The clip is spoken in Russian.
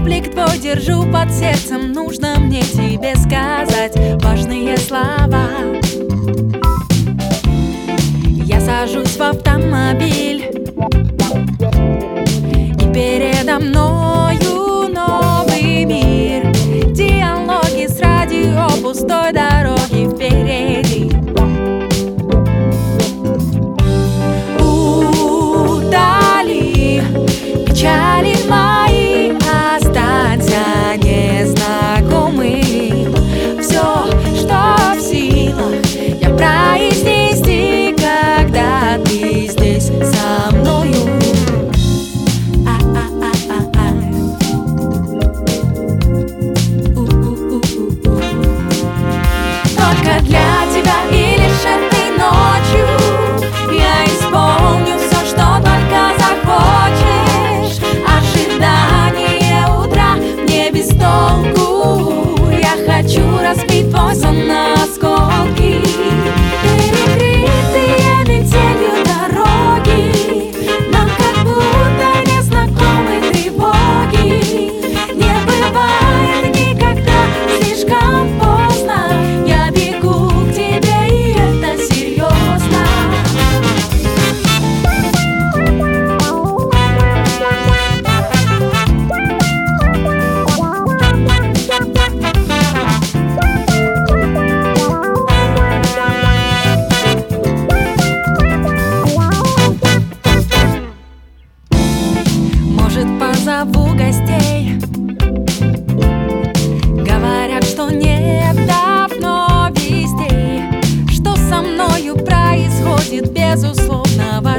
облик твой держу под сердцем. Нужно мне тебе сказать важные слова. Я сажусь в автомобиль, и передо мною новый мир. Диалоги с радио пустой дороги впереди. Удали печали мои, останься незнакомым. Все, что в силах, я произнести, когда ты здесь со мною. Только для тебя и лишь этой ночью я исполню все, что только захочешь. Ожидание утра мне без толку. Я хочу разбить твой сон на осколки. Перекрытые метелью дороги, нам как будто незнакомы тревоги. Не бывает никогда слишком поздно. Я бегу к тебе, и это серьезно. Может, позову гостей? Говорят, что нет давно вестей. Что со мною происходит, безусловно,